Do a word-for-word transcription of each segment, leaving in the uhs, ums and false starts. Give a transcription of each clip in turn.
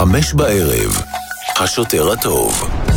חמש בערב, השוטר הטוב.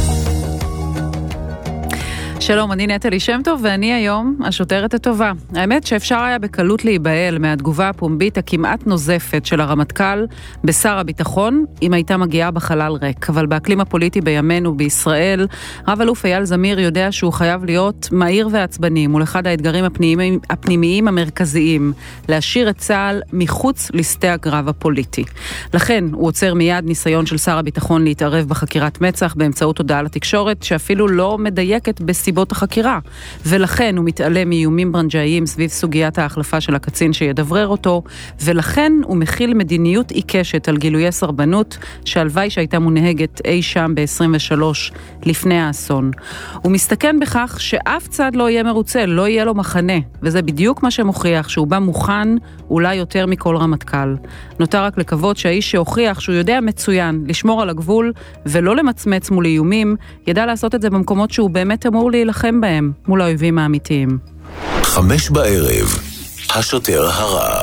שלום, אני נטלי שם טוב ואני היום השוטרת הטובה. האמת שאפשר היה בקלות להיבהל מהתגובה הפומבית הכמעט נוזפת של הרמטכ"ל בשר הביטחון, אם הייתה מגיעה בחלל ריק. אבל באקלים הפוליטי בימינו בישראל, רב אלוף אייל זמיר יודע שהוא חייב להיות מהיר ועצבני מול אחד האתגרים הפנימיים, הפנימיים המרכזיים, להשאיר את צה"ל מחוץ לשדה הקרב הפוליטי. לכן הוא עוצר מיד ניסיון של שר הביטחון להתערב בחקירת מצ"ח באמצעות הודעה לתקשורת שאפילו לא מדייקת בסיבות החקירה, ולכן הוא מתעלם מאיומים ברנג'איים סביב סוגיית ההחלפה של הקצין שידברר אותו, ולכן הוא מכיל מדיניות עיקשת על גילויי סרבנות שהלוואי שהייתה מונהגת אי שם ב-עשרים ושלוש לפני האסון. הוא מסתכן בכך שאף צד לא יהיה מרוצה, לא יהיה לו מחנה, וזה בדיוק מה שמוכיח שהוא בא מוכן אולי יותר מכל רמטכ"ל. נותר רק לקוות שהאיש שהוכיח שהוא יודע מצוין לשמור על הגבול ולא למצמץ מול איומים, ידע לעשות את זה במקומות שהוא באמת אמור להילחם בהם מול האויבים האמיתיים. חמש בערב, השוטר הרע.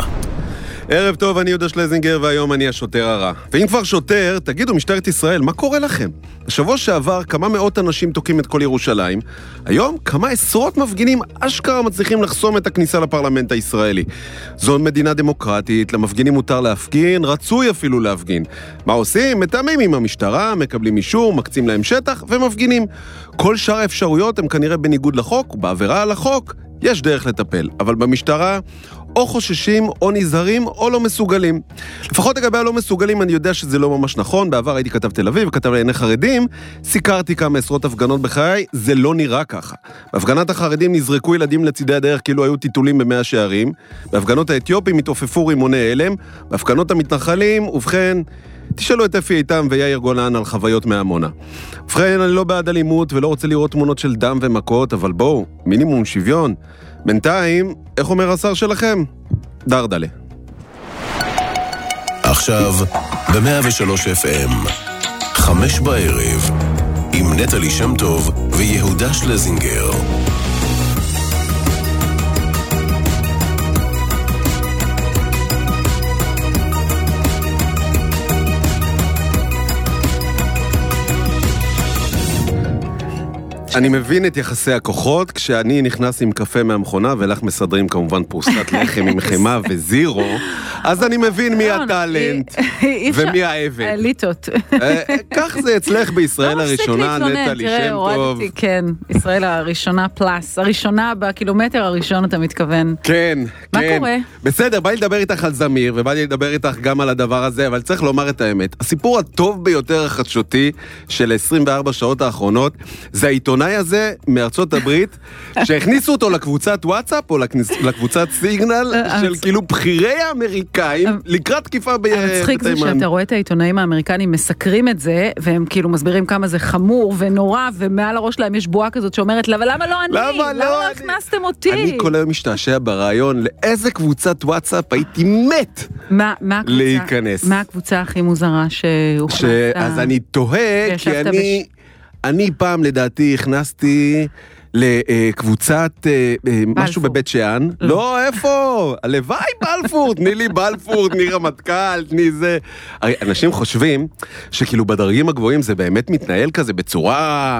ערב טוב, אני יהודה שלזינגר והיום אני השוטר הרע. ואם כבר שוטר, תגידו משטרת ישראל, מה קורה לכם? בשבוע שעבר כמה מאות אנשים תוקעים את כל ירושלים, היום כמה עשרות מפגינים אשכרה מצליחים לחסום את הכניסה לפרלמנט הישראלי. זו מדינה דמוקרטית, למפגינים מותר להפגין, רצוי אפילו להפגין. מה עושים? מתאמים עם המשטרה, מקבלים אישור, מקצים להם שטח ומפגינים. כל שאר האפשרויות הם כנראה בניגוד לחוק, ובעבירה על החוק יש דרך לטפל, אבל במשטרה או חוששים, או נזהרים, או לא מסוגלים. לפחות לגבי הלא מסוגלים, אני יודע שזה לא ממש נכון. בעבר הייתי כתב תל אביב, כתב לעיני חרדים, סיקרתי כמה עשרות הפגנות בחיי, זה לא נראה ככה. בהפגנת החרדים נזרקו ילדים לצידי הדרך כאילו היו טיטולים במאה שערים, בהפגנות האתיופים התעופפו רימוני הלם, בהפגנות המתנחלים, ובכן, תשאלו את אפי איתם ויאיר גולן על חוויות מהמונה. ובכן, אני לא בעד אלימות ולא רוצה לראות תמונות של דם ומכות, אבל בואו, מינימום שוויון. בינתיים, איך אומר השר שלכם? דרדלה. עכשיו, ב-מאה ושלוש אף אם, חמש בערב, עם נטלי שם טוב ויהודה שלזינגר. אני מבין את יחסי הכוחות, כשאני נכנס עם קפה מהמכונה, ולך מסדרים כמובן פרוסת לחם עם חמה וזירו, אז אני מבין מי הטלנט ומי האבן. אליטות. כך זה אצלך בישראל הראשונה, נטלי שם טוב. כן, ישראל הראשונה פלאס, הראשונה בקילומטר הראשון אתה מתכוון. כן, מה כן. קורה? בסדר, בא לי לדבר איתך על זמיר, ובא לי לדבר איתך גם על הדבר הזה, אבל צריך לומר את האמת. הסיפור הטוב ביותר החדשותי של עשרים וארבע שעות האחרונות, זה העיתונאי הזה מארצות הברית, שהכניסו אותו לקבוצת וואטסאפ, או לקבוצת סיגנל, של כאילו בחירי האמריקאים, לקראת תקיפה בתימן. המצחיק זה שאתה רואה את העיתונאים האמריקנים מסקרים את זה, והם כאילו מסבירים כמה זה חמור ונורא, ומעל הראש להם יש בועה כזאת שאומרת, למה לא אני? למה לא הכנסתם אותי? אני כל היום משתעשע ברעיון, לאיזה קבוצת וואטסאפ הייתי מת להיכנס. מה הקבוצה הכי מוזרה שהוכנסת? אז אני תוהה, כי אני... אני פעם לדעתי הכנסתי לקבוצת משהו בבית שאן. לא, איפה? הלוואי בלפור, תני לי בלפור, תני רמטכ"ל, תני זה. הרי אנשים חושבים שכאילו בדרגים הגבוהים זה באמת מתנהל כזה בצורה...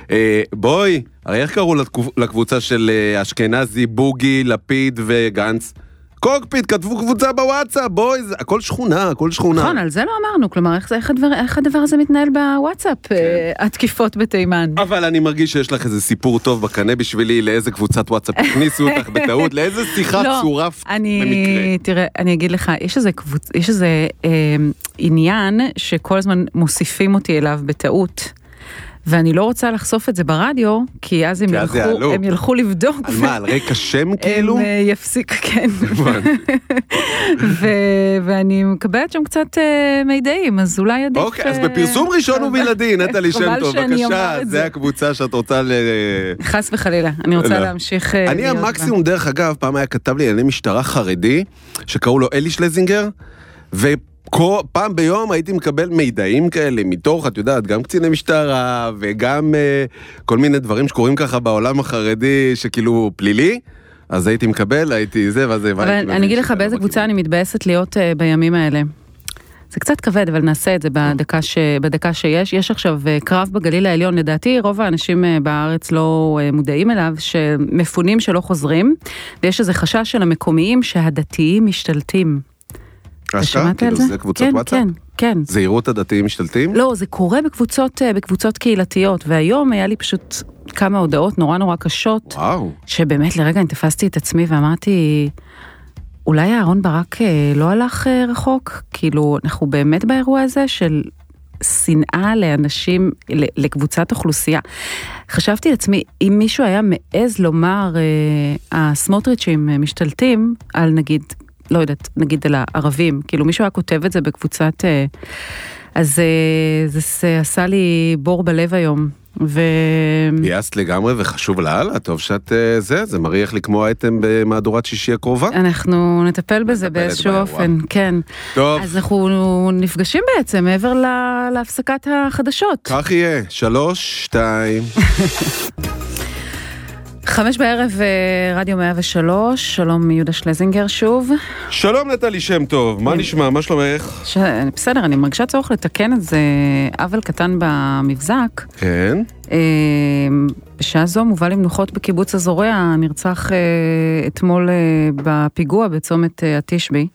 בואי, הרי איך קראו לקבוצה של אשכנזי, בוגי, לפיד וגנץ? קוקפיט, כתבו קבוצה בוואטסאפ, בואי, זה, הכל שכונה, הכל שכונה. נכון, על זה לא אמרנו, כלומר, איך, איך, הדבר, איך הדבר הזה מתנהל בוואטסאפ, כן. התקיפות בתימן. אבל אני מרגיש שיש לך איזה סיפור טוב בקנה בשבילי, לאיזה קבוצת וואטסאפ הכניסו אותך בטעות, לאיזה שיחה לא, צורף אני, במקרה. תראה, אני אגיד לך, יש איזה, קבוצ, יש איזה אה, עניין שכל הזמן מוסיפים אותי אליו בטעות, ואני לא רוצה לחשוף את זה ברדיו, כי אז הם, כי ילכו, אז הם ילכו לבדוק. על ו... מה, על רקע שם כאילו? הם יפסיק, כן. ו... ואני מקבלת שם קצת uh, מידעים, אז אולי עדיף... אוקיי, אז בפרסום ראשון ובלעדי, נטלי שם טוב, בבקשה, זה הקבוצה שאת רוצה ל... חס וחלילה, אני רוצה להמשיך... אני המקסימום, דרך אגב, פעם היה כתב לי עלי משטרה חרדי, שקראו לו אלי שלזינגר, ו... פעם ביום הייתי מקבל מידעים כאלה מתוך, את יודעת, גם קציני משטרה וגם uh, כל מיני דברים שקורים ככה בעולם החרדי שכאילו פלילי, אז הייתי מקבל, הייתי זה וזה. אבל אני אגיד לך באיזה קבוצה אני מתבאסת להיות uh, בימים האלה. זה קצת כבד, אבל נעשה את זה בדקה, ש... בדקה שיש. יש עכשיו קרב בגליל העליון, לדעתי רוב האנשים בארץ לא מודעים אליו, שמפונים שלא חוזרים, ויש איזה חשש של המקומיים שהדתיים משתלטים. אשכרה? כאילו זה קבוצות וואטסאפ? כן, כן. זהירות הדתיים משתלטים? לא, זה קורה בקבוצות, בקבוצות קהילתיות, והיום היה לי פשוט כמה הודעות נורא נורא קשות, וואו. שבאמת לרגע אני תפסתי את עצמי ואמרתי, אולי אהרון ברק לא הלך רחוק? כאילו, אנחנו באמת באירוע הזה של שנאה לאנשים, לקבוצת אוכלוסייה. חשבתי לעצמי, אם מישהו היה מעז לומר, הסמוטריצ'ים משתלטים על נגיד, לא יודעת, נגיד על הערבים, כאילו מישהו היה כותב את זה בקבוצת, אז זה, זה עשה לי בור בלב היום. ו... פייסת לגמרי וחשוב להלאה, טוב שאת זה, זה מריח לי כמו האייטם במהדורת שישי הקרובה. אנחנו נטפל בזה באיזשהו אופן, כן. טוב. אז אנחנו נפגשים בעצם מעבר לה... להפסקת החדשות. כך יהיה, שלוש, שתיים. חמש בערב רדיו מאה ושלוש, שלום יהודה שלזינגר שוב. שלום נטלי שם טוב, מה נשמע, מה שלומך? ש... בסדר, אני מרגישה צורך לתקן את זה, אבל קטן במבזק. כן. בשעה זו מובל למנוחות בקיבוץ הזורע, נרצח אתמול בפיגוע בצומת התשבי.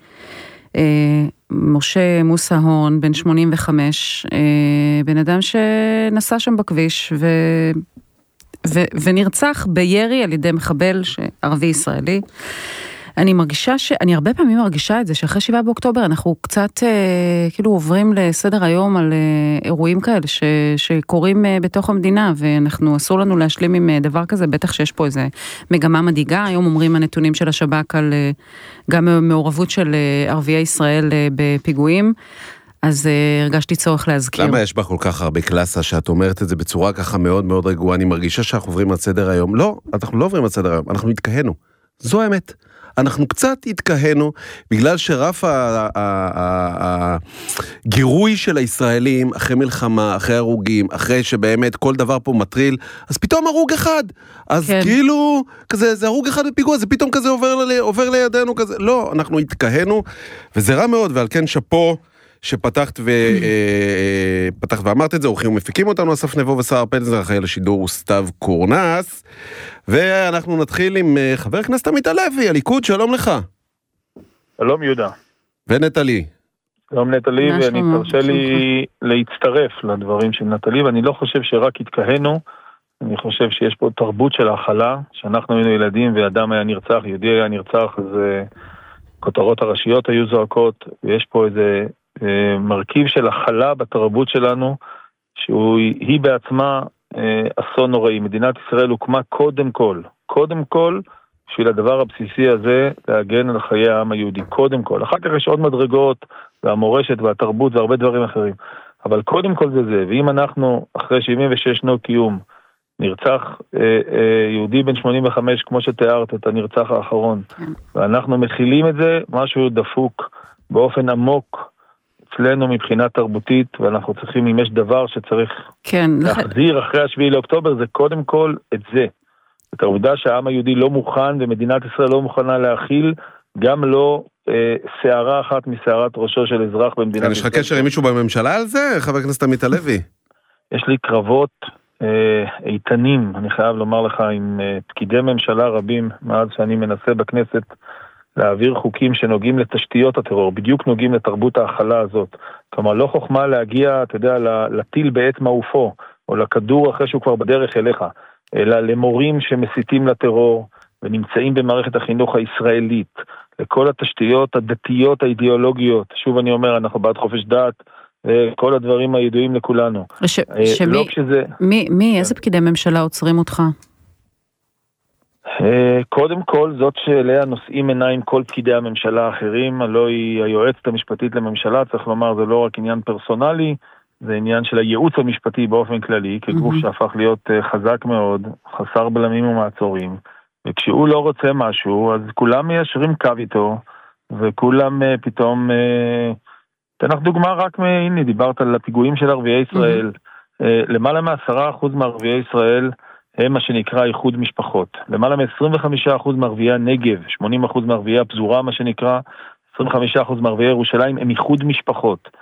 משה מוסה הון, בן שמונים וחמש, בן אדם שנסע שם בכביש ו... ו- ונרצח בירי על ידי מחבל ערבי ישראלי. אני מרגישה ש... אני הרבה פעמים מרגישה את זה, שאחרי שבעה באוקטובר אנחנו קצת אה, כאילו עוברים לסדר היום על אה, אירועים כאלה ש... שקורים אה, בתוך המדינה, ואנחנו אסור לנו להשלים עם אה, דבר כזה, בטח שיש פה איזה מגמה מדאיגה. היום אומרים הנתונים של השב"כ על אה, גם מעורבות של אה, ערביי ישראל אה, בפיגועים, אז uh, הרגשתי צורך להזכיר. למה יש בה כל כך הרבה קלאסה שאת אומרת את זה בצורה ככה מאוד מאוד רגועה? אני מרגישה שאנחנו עוברים על סדר היום. לא, אנחנו לא עוברים על סדר היום, אנחנו התכהנו. זו האמת. אנחנו קצת התכהנו, בגלל שרף הגירוי של הישראלים, אחרי מלחמה, אחרי הרוגים, אחרי שבאמת כל דבר פה מטריל, אז פתאום הרוג אחד. אז כן. כאילו, כזה, זה הרוג אחד בפיגוע, זה פתאום כזה עובר, עובר לידינו כזה. לא, אנחנו התכהנו, וזה רע מאוד, ועל כן שפו, שפתחת ו... פתחת ואמרת את זה, אורחים ומפיקים אותנו, אסף נבו ושר פלזנר, אחראי לשידור סתיו קורנס, ואנחנו נתחיל עם חבר הכנסת עמית הלוי, הליכוד, שלום לך. שלום יהודה. ונטלי. שלום נטלי, ואני תרשה לי להצטרף לדברים של נטלי, ואני לא חושב שרק התכהנו, אני חושב שיש פה תרבות של ההכלה, שאנחנו היינו ילדים ואדם היה נרצח, יהודי היה נרצח, אז כותרות הראשיות היו זועקות, ויש פה איזה מרכיב של הכלה בתרבות שלנו, שהיא בעצמה אסון נוראי. מדינת ישראל הוקמה קודם כל, קודם כל, בשביל הדבר הבסיסי הזה, להגן על חיי העם היהודי, קודם כל. אחר כך יש עוד מדרגות, והמורשת והתרבות והרבה דברים אחרים. אבל קודם כל זה זה, ואם אנחנו, אחרי שבעים ושש שנות קיום, נרצח אה, אה, יהודי בן שמונים וחמש, כמו שתיארת, את הנרצח האחרון, ואנחנו מכילים את זה, משהו דפוק, באופן עמוק, אצלנו מבחינה תרבותית, ואנחנו צריכים, אם יש דבר שצריך כן, להחזיר לח... אחרי השביעי לאוקטובר, זה קודם כל את זה. את העובדה שהעם היהודי לא מוכן, ומדינת ישראל לא מוכנה להכיל, גם לא אה, שערה אחת משערת ראשו של אזרח במדינת ישראל. יש לך קשר עם מישהו בממשלה על זה, חבר הכנסת עמית הלוי? יש לי קרבות אה, איתנים, אני חייב לומר לך, עם אה, פקידי ממשלה רבים, מאז שאני מנסה בכנסת, להעביר חוקים שנוגעים לתשתיות הטרור, בדיוק נוגעים לתרבות ההכלה הזאת. כלומר, לא חוכמה להגיע, אתה יודע, לטיל בעת מעופו, או לכדור אחרי שהוא כבר בדרך אליך, אלא למורים שמסיתים לטרור, ונמצאים במערכת החינוך הישראלית, לכל התשתיות הדתיות האידיאולוגיות. שוב אני אומר, אנחנו בעד חופש דת, כל הדברים הידועים לכולנו. ש... שמי, לא כשזה... מי, מי, איזה פקידי ממשלה עוצרים אותך? קודם כל, זאת שאליה נושאים עיניים כל פקידי הממשלה האחרים, הלא היא היועצת המשפטית לממשלה, צריך לומר, זה לא רק עניין פרסונלי, זה עניין של הייעוץ המשפטי באופן כללי, כגוף mm-hmm. שהפך להיות חזק מאוד, חסר בלמים ומעצורים, וכשהוא לא רוצה משהו, אז כולם מיישרים קו איתו, וכולם פתאום, תנח דוגמה רק, הנה, דיברת על הפיגועים של ערביי ישראל, mm-hmm. למעלה מעשרה אחוז מערביי ישראל, הם מה שנקרא איחוד משפחות. למעלה מ-עשרים וחמישה אחוז מערביי הנגב, שמונים אחוז מערביי הפזורה, מה שנקרא, עשרים וחמישה אחוז מערביי ירושלים, הם איחוד משפחות.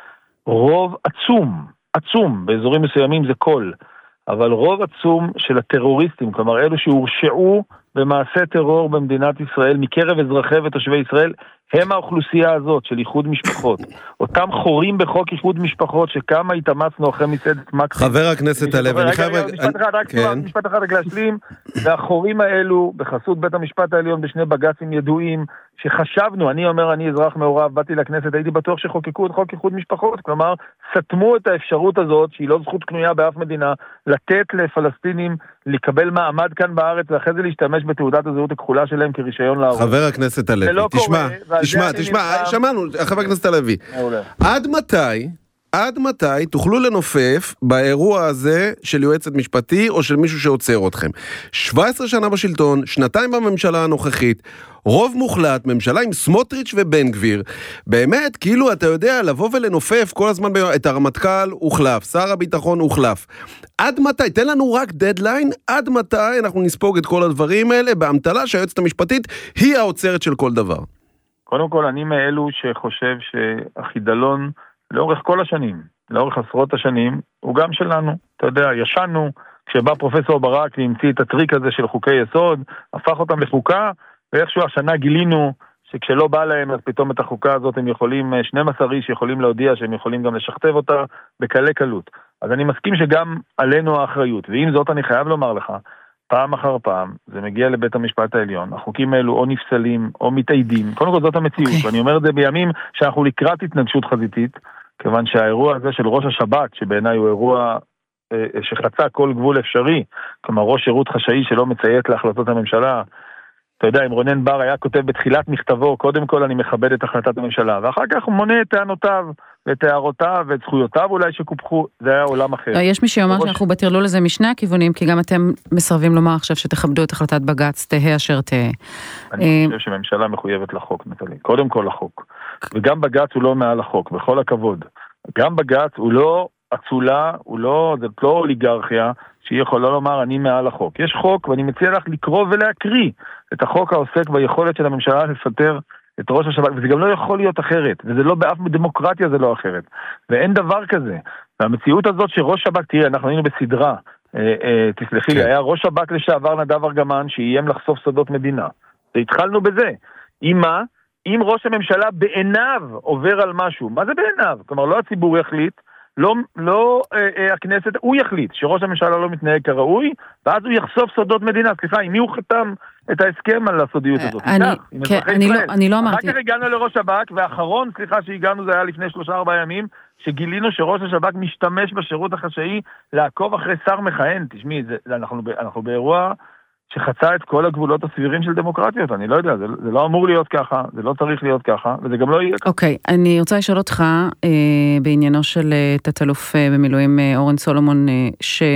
רוב עצום, עצום, באזורים מסוימים זה כל, אבל רוב עצום של הטרוריסטים, כלומר אלו שהורשעו במעשה טרור במדינת ישראל, מקרב אזרחי ותושבי ישראל, הם האוכלוסייה הזאת של איחוד משפחות. אותם חורים בחוק איחוד משפחות שכמה התאמצנו אחרי מצעדת מקסים. חבר הכנסת הלוי, אני חייב... משפט אחד, רק משפט אחד רק להשלים, והחורים האלו בחסות בית המשפט העליון בשני בג"צים ידועים, שחשבנו, אני אומר, אני אזרח מעורב, באתי לכנסת, הייתי בטוח שחוקקו את חוק איחוד משפחות, כלומר, סתמו את האפשרות הזאת, שהיא לא זכות קנויה באף מדינה, לתת לפלסטינים לקבל מעמד כאן בארץ, ואחרי זה להשתמש בתעודת הזהות הכחולה שלהם כרישיון להרוג. חבר הכנסת הלוי, תשמע, תשמע, תשמע, שמענו, חבר הכנסת הלוי. עד מתי, עד מתי תוכלו לנופף באירוע הזה של יועצת משפטי או של מישהו שעוצר אתכם? שבע עשרה שנה בשלטון, שנתיים בממשלה הנוכחית, רוב מוחלט, ממשלה עם סמוטריץ' ובן גביר, באמת, כאילו, אתה יודע, לבוא ולנופף כל הזמן, את הרמטכ"ל הוחלף, שר הביטחון הוחלף. עד מתי? תן לנו רק דדליין, עד מתי אנחנו נספוג את כל הדברים האלה, באמתלה שהיועצת המשפטית היא העוצרת של כל דבר. קודם כל, אני מאלו שחושב שהחידלון, לאורך כל השנים, לאורך עשרות השנים, הוא גם שלנו. אתה יודע, ישנו, כשבא פרופסור ברק והמציא את הטריק הזה של חוקי יסוד, הפך אותם לחוקה, ואיכשהו השנה גילינו שכשלא בא להם, אז פתאום את החוקה הזאת הם יכולים, שנים עשר איש יכולים להודיע שהם יכולים גם לשכתב אותה בקלי קלות. אז אני מסכים שגם עלינו האחריות, ועם זאת אני חייב לומר לך, פעם אחר פעם, זה מגיע לבית המשפט העליון, החוקים האלו או נפסלים או מתעידים, קודם כל זאת המציאות, okay. ואני אומר את זה בימים שאנחנו לקראת התנגשות חזיתית, כיוון שהאירוע הזה של ראש השב"כ, שבעיניי הוא אירוע אה, שחצה כל גבול אפשרי, כלומר ראש שירות חשאי שלא מציית להחלטות הממשלה, אתה יודע, אם רונן בר היה כותב בתחילת מכתבו, קודם כל אני מכבד את החלטת הממשלה, ואחר כך הוא מונה את טענותיו, ואת הערותיו, ואת זכויותיו אולי שקופחו, זה היה עולם אחר. יש מי שאומר שאנחנו בטרלול לזה משני הכיוונים, כי גם אתם מסרבים לומר עכשיו שתכבדו את החלטת בג"ץ, תהה אשר תהה. אני חושב שממשלה מחויבת לחוק, נטלי. קודם כל לחוק. וגם בג"ץ הוא לא מעל החוק, בכל הכבוד. גם בג"ץ הוא לא אצולה, הוא לא, זה לא אוליגרכיה, שהיא יכולה לומר אני מעל החוק. יש חוק, ואני מציע לך לקרוא ולהקריא את החוק העוסק ביכולת של הממשלה לפטר את ראש השב"כ, וזה גם לא יכול להיות אחרת, וזה לא באף דמוקרטיה זה לא אחרת, ואין דבר כזה. והמציאות הזאת שראש שב"כ, תראה, אנחנו היינו בסדרה, אה, אה, תסלחי לי, היה ראש שב"כ לשעבר נדב ארגמן, שאיים לחשוף סודות מדינה. והתחלנו בזה. עם מה? אם ראש הממשלה בעיניו עובר על משהו, מה זה בעיניו? כלומר, לא הציבור יחליט, לא, לא אה, אה, הכנסת, הוא יחליט שראש הממשלה לא מתנהג כראוי, ואז הוא יחשוף סודות מדינה. סליחה, עם מי הוא חתם את ההסכם על הסודיות הזאת? אני, כן, אני, לא, אני לא אמרתי. אחר כך הגענו לראש שב"כ, והאחרון, סליחה שהגענו, זה היה לפני שלושה ארבעה ימים, שגילינו שראש השב"כ משתמש בשירות החשאי לעקוב אחרי שר מכהן. תשמעי, זה, אנחנו, אנחנו באירוע שחצה את כל הגבולות הסבירים של דמוקרטיות, אני לא יודע, זה, זה לא אמור להיות ככה, זה לא צריך להיות ככה, וזה גם לא יהיה ככה. אוקיי, okay, אני רוצה לשאול אותך, אה, בעניינו של תת-אלוף אה, במילואים אה, אורן סולומון, אה,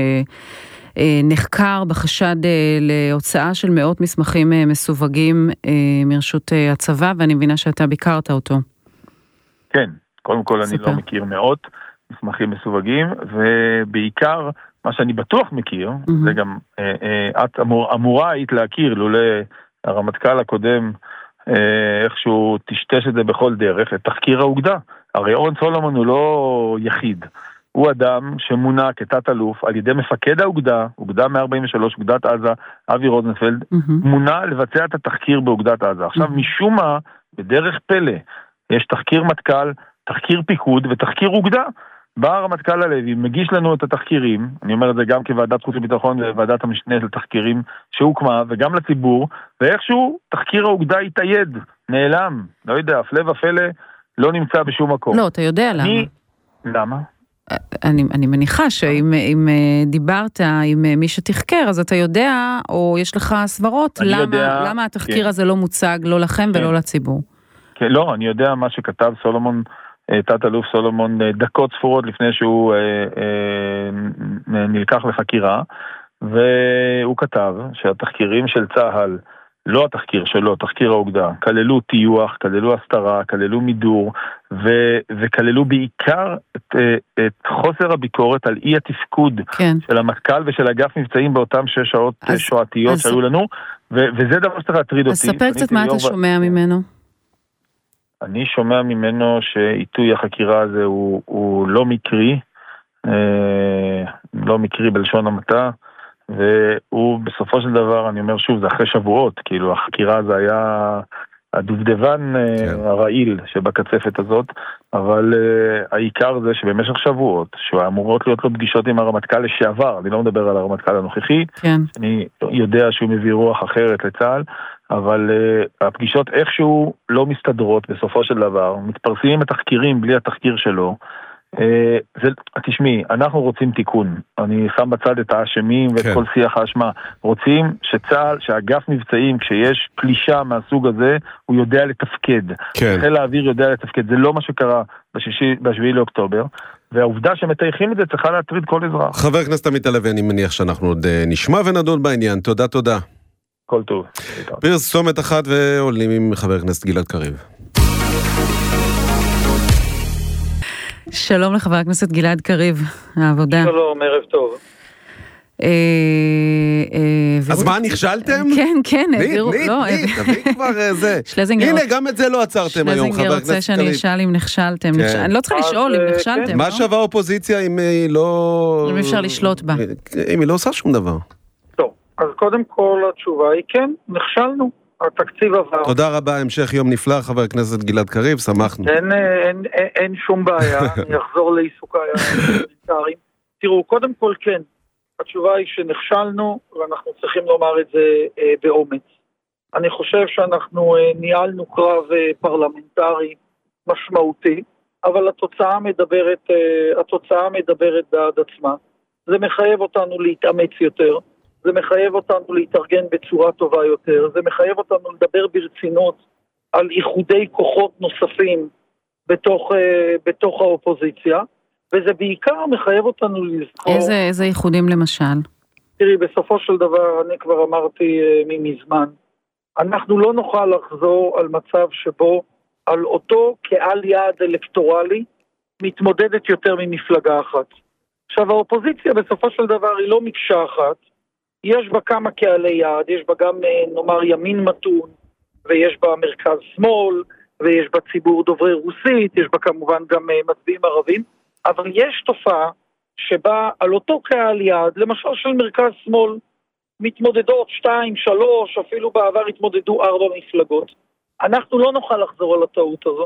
שנחקר בחשד אה, להוצאה של מאות מסמכים אה, מסווגים אה, מרשות אה, הצבא, ואני מבינה שאתה ביקרת אותו. כן, קודם כל ספר. אני לא מכיר מאות מסמכים מסווגים, ובעיקר, מה שאני בטוח מכיר, mm-hmm. זה גם, אה, אה, את אמור, אמורה היית להכיר, לולא הרמטכ"ל הקודם, אה, איכשהו תשתש את זה בכל דרך, את תחקיר האוגדה. הרי אורן סולומון הוא לא יחיד, הוא אדם שמונה כתת אלוף על ידי מפקד האוגדה, אוגדה מאה ארבעים ושלוש, אוגדת עזה, אבי רוזנפלד, mm-hmm. מונה לבצע את התחקיר באוגדת עזה. עכשיו, mm-hmm. משום מה, בדרך פלא, יש תחקיר מטכ"ל, תחקיר פיקוד ותחקיר אוגדה. בא הרמטכ"ל הלוי, מגיש לנו את התחקירים, אני אומר את זה גם כוועדת חוץ וביטחון וועדת המשנה לתחקירים שהוקמה, וגם לציבור, ואיכשהו תחקיר האוגדה התאייד, נעלם, לא יודע, הפלא ופלא, לא נמצא בשום מקום. לא, אתה יודע אני... למה. למה? אני, אני מניחה שאם אם דיברת עם מי שתחקר, אז אתה יודע, או יש לך סברות, למה, יודע, למה התחקיר כן. הזה לא מוצג, לא לכם כן. ולא לציבור. כן, לא, אני יודע מה שכתב סולומון, תת אלוף סולומון דקות ספורות לפני שהוא אה, אה, נלקח לחקירה, והוא כתב שהתחקירים של צה"ל, לא התחקיר שלו, תחקיר האוגדה, כללו טיוח, כללו הסתרה, כללו מידור, ו- וכללו בעיקר את, את חוסר הביקורת על אי התפקוד כן. של המטכ"ל ושל אגף מבצעים באותם שש שעות אז, שועתיות אז... שהיו לנו, ו- וזה דבר שצריך להטריד אותי. אז ספר קצת מה אתה שומע ממנו. אני שומע ממנו שעיתוי החקירה הזה הוא, הוא לא מקרי, אה, לא מקרי בלשון המעטה, והוא בסופו של דבר, אני אומר שוב, זה אחרי שבועות, כאילו החקירה זה היה הדובדבן כן. הרעיל שבקצפת הזאת, אבל uh, העיקר זה שבמשך שבועות, שאמורות להיות לו פגישות עם הרמטכ"ל לשעבר, אני לא מדבר על הרמטכ"ל הנוכחי, כן. אני יודע שהוא מביא רוח אחרת לצה"ל, אבל uh, הפגישות איכשהו לא מסתדרות בסופו של דבר, מתפרסמים התחקירים בלי התחקיר שלו, זה, תשמעי, אנחנו רוצים תיקון, אני שם בצד את האשמים ואת כן. כל שיח האשמה, רוצים שצה"ל, שאגף מבצעים, כשיש פלישה מהסוג הזה, הוא יודע לתפקד, כן. חיל האוויר יודע לתפקד, זה לא מה שקרה בשביעי לאוקטובר, והעובדה שמטייחים את זה צריכה להטריד כל אזרח. חבר הכנסת עמית הלוי, אני מניח שאנחנו עוד נשמע ונדון בעניין, תודה תודה. כל טוב. פרסומת אחת ועולים עם חבר הכנסת גלעד קריב. שלום לחבר הכנסת גלעד קריב, העבודה. שלום, ערב טוב. אז מה, נכשלתם? כן, כן. נית, נית, נית, תביא כבר זה. הנה, גם את זה לא עצרתם היום, חבר הכנסת קריב. שלזינגר רוצה שאני אשאל אם נכשלתם. אני לא צריכה לשאול אם נכשלתם. מה שווה האופוזיציה אם היא לא... אם אפשר לשלוט בה. אם היא לא עושה שום דבר. טוב, אז קודם כל התשובה היא כן, נכשלנו. התקציב עבר. תודה רבה, המשך יום נפלא, חבר הכנסת גלעד קריב, שמחנו. אין, אין, אין, אין שום בעיה, אני אחזור לעיסוקי הפרלמנטריים. תראו, קודם כל כן, התשובה היא שנכשלנו, ואנחנו צריכים לומר את זה אה, באומץ. אני חושב שאנחנו אה, ניהלנו קרב אה, פרלמנטרי משמעותי, אבל התוצאה מדברת, אה, התוצאה מדברת בעד עצמה. זה מחייב אותנו להתאמץ יותר, זה מחייב אותנו להתארגן בצורה טובה יותר, זה מחייב אותנו לדבר ברצינות על איחודי כוחות נוספים בתוך, uh, בתוך האופוזיציה, וזה בעיקר מחייב אותנו לזכור... איזה, איזה איחודים למשל? תראי, בסופו של דבר, אני כבר אמרתי uh, ממזמן, אנחנו לא נוכל לחזור על מצב שבו על אותו קהל יעד אלקטורלי מתמודדת יותר ממפלגה אחת. עכשיו, האופוזיציה בסופו של דבר היא לא מקשה אחת, יש בה כמה קהלי יעד, יש בה גם נאמר ימין מתון, ויש בה מרכז שמאל, ויש בה ציבור דוברי רוסית, יש בה כמובן גם מצביעים ערבים, אבל יש תופעה שבה על אותו קהל יעד, למשל של מרכז שמאל, מתמודדות שתיים, שלוש, אפילו בעבר התמודדו ארבע מפלגות. אנחנו לא נוכל לחזור על הטעות הזו.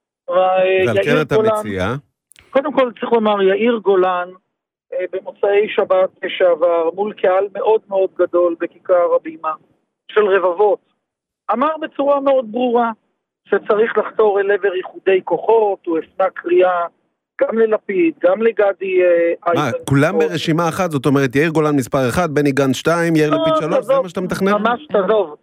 ועל כן אתה מציע? קודם כל צריך לומר, יאיר גולן, במוצאי שבת שעבר, מול קהל מאוד מאוד גדול בכיכר הבימה, של רבבות, אמר בצורה מאוד ברורה, שצריך לחתור אל עבר איחודי כוחות, הוא הפנה קריאה גם ללפיד, גם לגדי... מה, כולם ברשימה אחת, זאת אומרת, יאיר גולן מספר אחד, בני גנץ שתיים, יאיר לפיד שלוש, זה מה שאתה מתכנן? ממש תעזוב.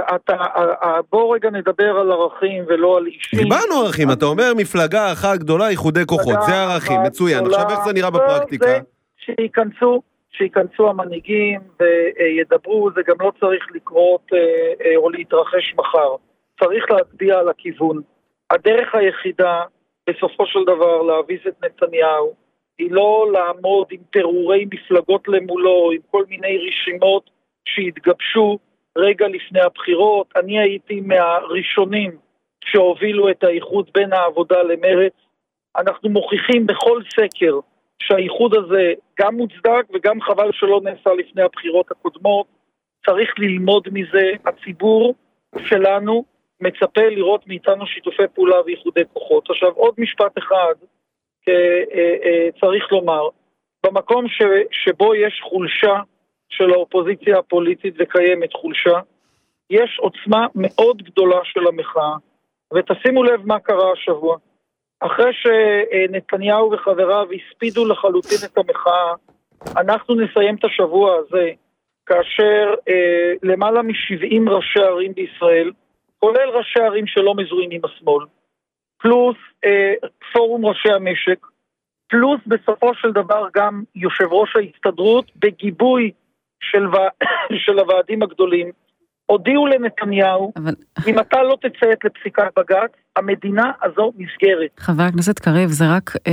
בוא רגע נדבר על ערכים ולא על אישים. דיברנו ערכים, אתה אומר מפלגה אחת גדולה, איחודי כוחות, זה ערכים, מצוין. עכשיו איך זה נראה בפרקטיקה? שייכנסו, שייכנסו המנהיגים וידברו, זה גם לא צריך לקרות או להתרחש מחר. צריך להצביע על הכיוון. הדרך היחידה, בסופו של דבר, להביס את נתניהו, היא לא לעמוד עם פירורי מפלגות למולו, עם כל מיני רשימות שהתגבשו רגע לפני הבחירות. אני הייתי מהראשונים שהובילו את האיחוד בין העבודה למרץ. אנחנו מוכיחים בכל סקר שהאיחוד הזה גם מוצדק וגם חבל שלא נעשה לפני הבחירות הקודמות. צריך ללמוד מזה. הציבור שלנו מצפה לראות מאיתנו שיתופי פעולה ואיחודי כוחות. עכשיו עוד משפט אחד צריך לומר, במקום ש, שבו יש חולשה של האופוזיציה הפוליטית וקיימת חולשה, יש עוצמה מאוד גדולה של המחאה, ותשימו לב מה קרה השבוע. אחרי שנתניהו וחבריו הספידו לחלוטין את המחאה, אנחנו נסיים את השבוע הזה, כאשר אה, למעלה מ-שבעים ראשי ערים בישראל, כולל ראשי ערים שלא מזוהים עם השמאל, פלוס אה, פורום ראשי המשק, פלוס בסופו של דבר גם יושב ראש ההסתדרות, בגיבוי של, של הוועדים הגדולים, הודיעו לנתניהו, אבל... אם אתה לא תציית לפסיקת בג"ץ, המדינה הזו נסגרת. חבר הכנסת קריב, זה רק אה,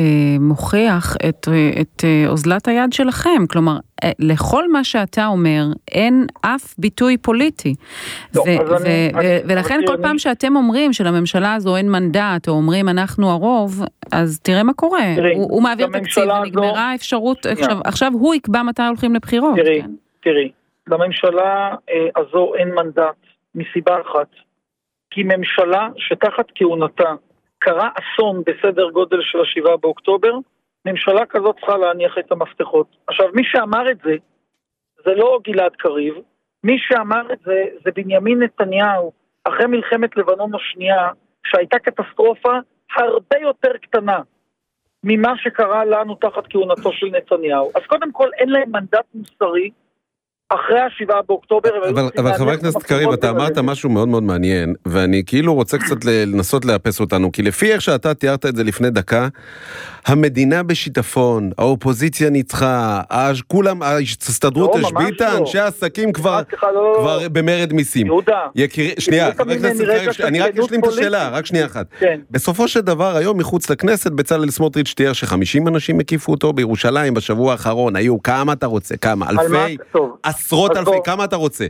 מוכיח את, אה, את אה, אוזלת היד שלכם, כלומר, אה, לכל מה שאתה אומר, אין אף ביטוי פוליטי. לא, ו- אז ו- אני, ו- אני, ולכן אני, כל אני... פעם שאתם אומרים שלממשלה הזו אין מנדט, או אומרים אנחנו הרוב, אז תראה מה קורה. תראי, הוא, הוא מעביר תקציב ונגמרה האפשרות, עכשיו, עכשיו הוא יקבע מתי הולכים לבחירות. תראי, כן? תראי, לממשלה אה, הזו אין מנדט, מסיבה אחת. כי ממשלה שתחת כהונתה קרה אסון בסדר גודל של השבעה באוקטובר, ממשלה כזאת צריכה להניח את המפתחות. עכשיו, מי שאמר את זה, זה לא גלעד קריב, מי שאמר את זה, זה בנימין נתניהו, אחרי מלחמת לבנון השנייה, שהייתה קטסטרופה הרבה יותר קטנה ממה שקרה לנו תחת כהונתו של נתניהו. אז קודם כל, אין להם מנדט מוסרי, אחרי השבעה באוקטובר... אבל, אבל חבר הכנסת קריב, אתה אמרת משהו מאוד מאוד מעניין, ואני כאילו רוצה קצת לנסות לאפס אותנו, כי לפי איך שאתה תיארת את זה לפני דקה, המדינה בשיטפון, האופוזיציה ניצחה, כולם, ההסתדרות השביתה, אנשי העסקים כבר, כבר במרד מיסים. יהודה. שנייה, חבר הכנסת קריב, אני רק אשלים את השאלה, רק שנייה אחת. בסופו של דבר, היום מחוץ לכנסת, בצלאל סמוטריץ' תיאר ש-חמישים אנשים הקיפו אותו בירושלים בשבוע האחרון, היו כמה אתה רוצה, כמה, אלפי, עשרות אלפי, כמה אתה רוצה.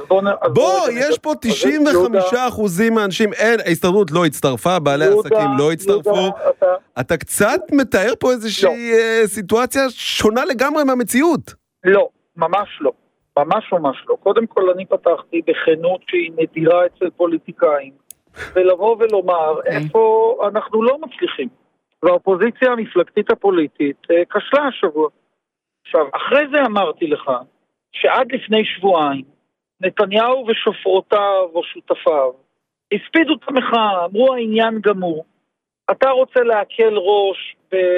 בוא, יש פה תשעים וחמישה אחוזים מהאנשים, אין, ההסתדרות לא הצטרפה, בעלי העסקים לא הצטרפו. אתה קצת מתאר פה איזושהי סיטואציה שונה לגמרי מהמציאות. לא, ממש לא. ממש ממש לא. קודם כל אני פתחתי בכנות שהיא נדירה אצל פוליטיקאים, ולבוא ולומר איפה אנחנו לא מצליחים. והאופוזיציה המפלגתית הפוליטית כשלה השבוע. עכשיו, אחרי זה אמרתי לך, שעד לפני שבועיים, נתניהו ושופרותיו או שותפיו, הספידו את המחאה, אמרו העניין גמור, אתה רוצה להקל ראש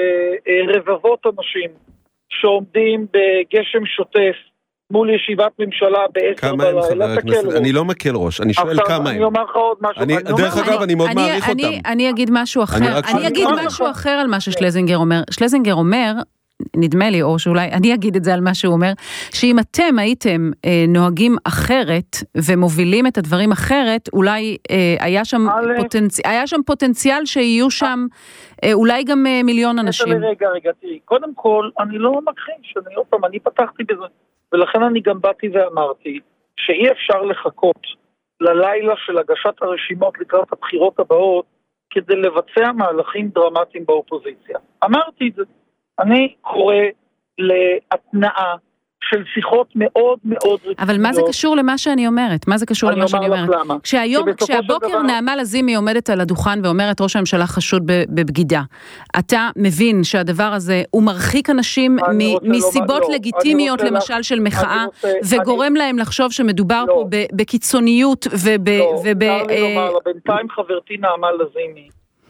ברבבות אנשים שעומדים בגשם שוטף מול ישיבת ממשלה בעשר בלילה, אני לא מקל ראש, אני שואל כמה הם. אני אומר לך עוד משהו. דרך אגב, אני מאוד מעריך אותם. אני אגיד משהו אחר, אני אגיד משהו אחר על מה ששלזינגר אומר. שלזינגר אומר, נדמה לי, או שאולי אני אגיד את זה על מה שהוא אומר, שאם אתם הייתם אה, נוהגים אחרת ומובילים את הדברים אחרת, אולי אה, היה, שם פוטנצ... היה שם פוטנציאל שיהיו שם אה, אולי גם אה, מיליון אנשים. רגע, רגע, תראי, קודם כל, אני לא מכחיש, אני עוד פעם, אני פתחתי בזה, ולכן אני גם באתי ואמרתי, שאי אפשר לחכות ללילה של הגשת הרשימות לקראת הבחירות הבאות, כדי לבצע מהלכים דרמטיים באופוזיציה. אמרתי את זה. אני קורא להתנאה של שיחות מאוד מאוד רציניות. אבל מה זה קשור למה שאני אומרת? מה זה קשור למה שאני אומרת? כשהיום, כשהבוקר נעמה לזימי עומדת על הדוכן ואומרת ראש הממשלה חשוד בבגידה, אתה מבין שהדבר הזה הוא מרחיק אנשים מסיבות לגיטימיות למשל של מחאה, וגורם להם לחשוב שמדובר פה בקיצוניות וב... בינתיים חברתי נעמה לזימי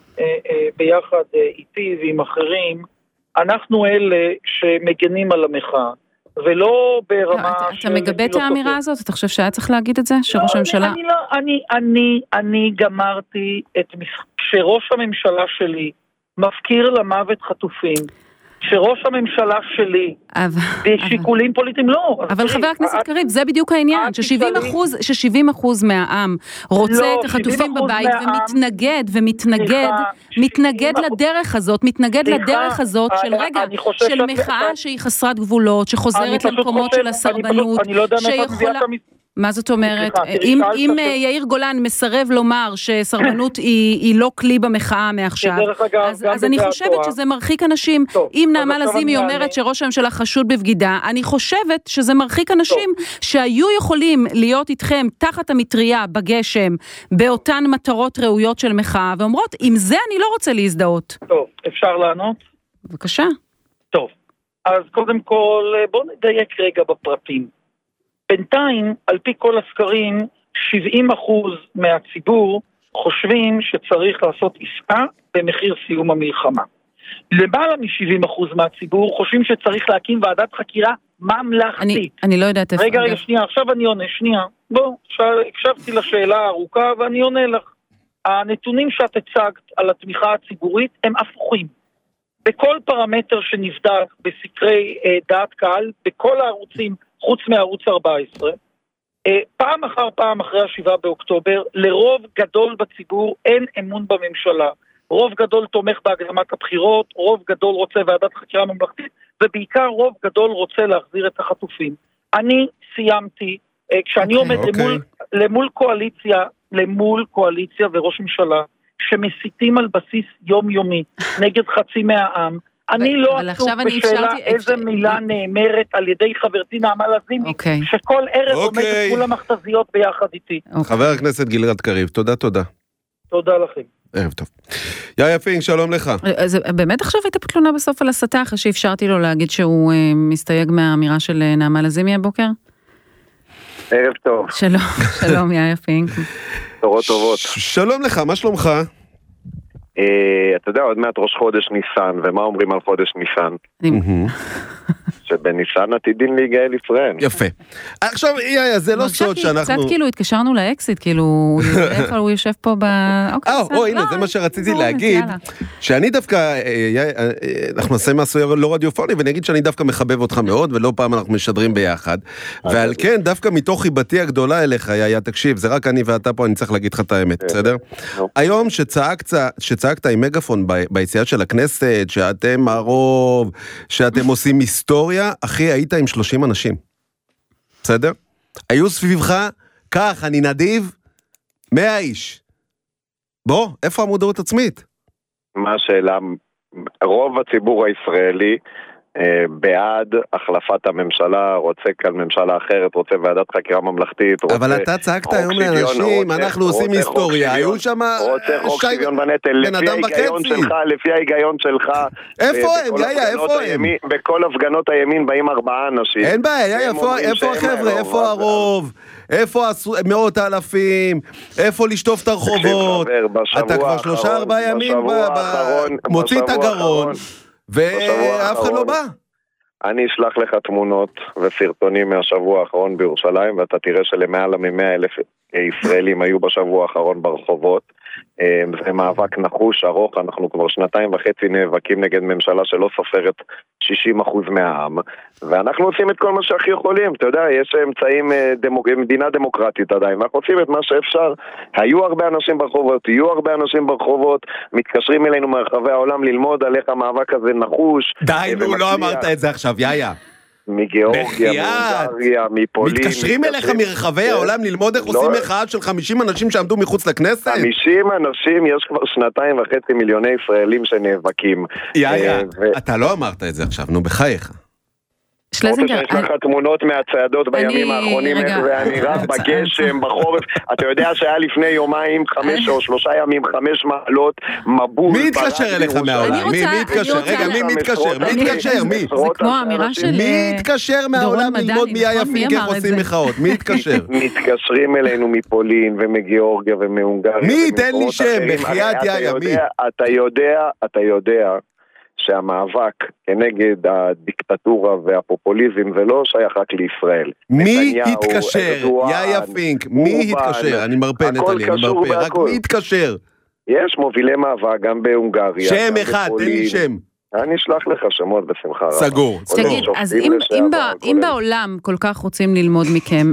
ביחד איתי ועם אחרים, אנחנו אלה שמגנים על המחאה, ולא ברמה של... אתה מגבה את האמירה הזאת? אתה חושב שהיה צריך להגיד את זה? שראש הממשלה... אני לא, אני, אני, אני גמרתי את... כשראש הממשלה שלי מפקיר למוות חטופים, שראש הממשלה שלי, בשיקולים פוליטיים, לא. אבל חבר הכנסת קריב, זה בדיוק העניין, ש-שבעים אחוז מהעם רוצה את החטופים בבית, ומתנגד, ומתנגד, מתנגד לדרך הזאת, מתנגד לדרך הזאת של רגע, של מחאה שהיא חסרת גבולות, שחוזרת למקומות של הסרבנות, שיכולה... מה זאת אומרת? אם, אם יאיר גולן מסרב לומר שסרבנות היא, היא לא כלי במחאה מעכשיו, אז, אז אני חושבת שזה מרחיק אנשים. טוב, אם נעמה לזימי אומרת אני... שראש הממשלה חשוד בבגידה, אני חושבת שזה מרחיק אנשים טוב. שהיו יכולים להיות איתכם תחת המטריה בגשם, באותן מטרות ראויות של מחאה, ואומרות, עם זה אני לא רוצה להזדהות. טוב, אפשר לענות? בבקשה. טוב, אז קודם כל, בוא נדייק רגע בפרטים. בינתיים, על פי כל הסקרים, שבעים אחוז מהציבור חושבים שצריך לעשות עסקה במחיר סיום המלחמה. למעלה מ-שבעים אחוז מהציבור חושבים שצריך להקים ועדת חקירה ממלכתית. אני, אני לא יודעת איפה... רגע, רגע, שנייה, עכשיו אני עונה, שנייה. בוא, הקשבתי לשאלה הארוכה ואני עונה לך. הנתונים שאת הצגת על התמיכה הציבורית הם הפוכים. בכל פרמטר שנבדק בסקרי אה, דעת קהל, בכל הערוצים, חוץ מערוץ ארבע עשרה, פעם אחר פעם אחרי השבעה באוקטובר, לרוב גדול בציבור אין אמון בממשלה. רוב גדול תומך בהקדמת הבחירות, רוב גדול רוצה ועדת חקירה ממלכתית, ובעיקר רוב גדול רוצה להחזיר את החטופים. אני סיימתי, כשאני okay, עומד okay. למול, למול קואליציה, למול קואליציה וראש ממשלה, שמסיתים על בסיס יומיומי נגד חצי מהעם, אני לא עסוק בשאלה איזה מילה נאמרת על ידי חברתי נעמה לזימי, שכל ערב עומדת מול המכתזיות ביחד איתי. חבר הכנסת גלעד קריב, תודה תודה. תודה לכם. ערב טוב. יאיה פינק, שלום לך. אז באמת עכשיו הייתה פה תלונה בסוף על הסתה, אחרי שאפשרתי לו להגיד שהוא מסתייג מהאמירה של נעמה לזימי הבוקר? ערב טוב. שלום, שלום יאיה פינק. תורות טובות. שלום לך, מה שלומך? אתה יודע, עוד מעט ראש חודש ניסן, ומה אומרים על חודש ניסן? שבניסן עתידין להיגאל ישראל. יפה. עכשיו, יאיה, זה לא סוד שאנחנו... קצת כאילו התקשרנו לאקסיט, כאילו, איפה הוא יושב פה ב... או, הנה, זה מה שרציתי להגיד, שאני דווקא, אנחנו נעשה משהו לא רדיופוני, ואני אגיד שאני דווקא מחבב אותך מאוד, ולא פעם אנחנו משדרים ביחד, ועל כן, דווקא מתוך חיבתי הגדולה אליך, יאיה, תקשיב, זה רק אני ואתה פה, אני צריך להגיד לך את האמת, בסדר? היום שצעקת עם מגפון ביציאה של הכנסת, שאתם הרוב, שאתם עושים היסטוריה, אחי, היית עם שלושים אנשים. בסדר? היו סביבך, כך, אני נדיב, מאה איש. בוא, איפה המודעות עצמית? מה השאלה? רוב הציבור הישראלי בעד החלפת הממשלה, רוצה כאן ממשלה אחרת, רוצה ועדת חקירה ממלכתית. אבל אתה צעקת היום לאנשים, אנחנו עושים היסטוריה, היו שם רוצה חוק שוויון בנטל, לפי ההיגיון שלך, לפי ההיגיון שלך. איפה הם, יאיה, איפה הם? בכל הפגנות הימין באים ארבעה אנשים. אין בעיה, יאיה, איפה החבר'ה, איפה הרוב? איפה מאות אלפים? איפה לשטוף את הרחובות? אתה כבר שלושה ארבעה ימים מוציא את הגרון. ואף אחד לא בא. אני אשלח לך תמונות וסרטונים מהשבוע האחרון בירושלים, ואתה תראה שלמעלה מ-מאה אלף ישראלים היו בשבוע האחרון ברחובות. זה מאבק נחוש, ארוך, אנחנו כבר שנתיים וחצי נאבקים נגד ממשלה שלא סופרת שישים אחוז מהעם, ואנחנו עושים את כל מה שהכי יכולים, אתה יודע, יש אמצעים, דמוק... מדינה דמוקרטית עדיין, ואנחנו עושים את מה שאפשר. היו הרבה אנשים ברחובות, יהיו הרבה אנשים ברחובות, מתקשרים אלינו מרחבי העולם ללמוד על איך המאבק הזה נחוש. די, נו, לא אמרת את זה עכשיו, יאיה. מגיאורגיה, מהונגריה, מפולין. מתקשרים אליך מרחבי העולם ללמוד איך עושים מחאה של חמישים אנשים שעמדו מחוץ לכנסת? חמישים אנשים, יש כבר שנתיים וחצי מיליוני ישראלים שנאבקים. יאיה, אתה לא אמרת את זה עכשיו, נו בחייך. שלזינגר, יש לך תמונות מהצעדות בימים האחרונים, ואני רב בגשם, בחורף. אתה יודע שהיה לפני יומיים, חמש או שלושה ימים, חמש מעלות, מבול. מי התקשר אליך מהעולם? מי מתקשר? רגע, מי מתקשר? מי מתקשר? מי? זה כמו האמירה של מי התקשר מהעולם ללמוד מי היה פינק איך עושים מחאות? מי התקשר? מתקשרים אלינו מפולין ומגיאורגיה ומהונגריה. מי? תן לי שם, בחיית יאיה, מי? אתה יודע, אתה יודע. שהמאבק כנגד הדיקטטורה והפופוליזם זה לא שייך רק לישראל. מי התקשר? יאיה פינק, מי התקשר? אני מרפא נטלי, אני מרפא, רק מי התקשר? יש מובילי מאבק גם בהונגריה. שם אחד, תן לי שם. אני אשלח לך שמות בשמחה רבה. סגור. תגיד, אז אם בעולם כל כך רוצים ללמוד מכם,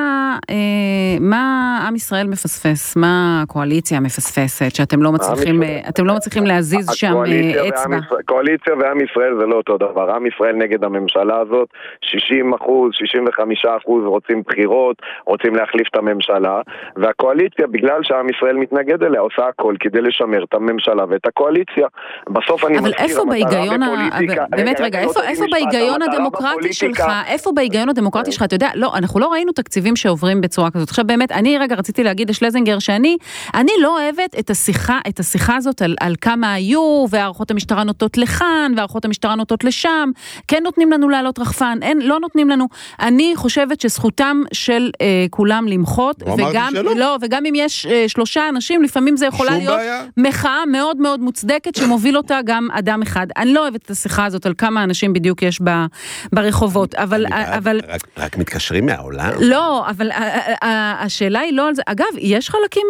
מה עם ישראל מפספס? מה הקואליציה מפספסת, שאתם לא מצליחים להזיז שם אצבע? קואליציה ועם ישראל זה לא אותו דבר. עם ישראל נגד הממשלה הזאת, שישים אחוז, שישים וחמישה אחוז רוצים בחירות, רוצים להחליף את הממשלה, והקואליציה, בגלל שהעם ישראל מתנגד אליה, עושה הכל כדי לשמר את הממשלה ואת הקואליציה. בסוף אני מזכיר באמת רגע, איפה בהיגיון הדמוקרטי שלך, איפה בהיגיון הדמוקרטי שלך, אתה יודע, לא, אנחנו לא ראינו תקציבים שעוברים בצורה כזאת. עכשיו באמת, אני רגע רציתי להגיד לשלזינגר שאני, אני לא אוהבת את השיחה, את השיחה הזאת על כמה היו, והערכות המשטרה נוטות לכאן, והערכות המשטרה נוטות לשם, כן נותנים לנו לעלות רחפן, לא נותנים לנו. אני חושבת שזכותם של כולם למחות, וגם אם יש שלושה אנשים, לפעמים זה יכולה להיות מחאה מאוד מאוד מוצדקת, שמוביל אותה גם אדם אחד. אני לא אוהבת את השיחה הזאת על כמה אנשים בדיוק יש ברחובות, אבל... רק מתקשרים מהעולם? לא, אבל השאלה היא לא על זה. אגב, יש חלקים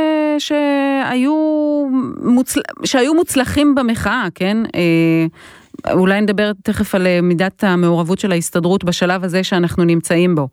שהיו מוצלחים במחאה, כן? אולי נדבר תכף על מידת המעורבות של ההסתדרות בשלב הזה שאנחנו נמצאים בו.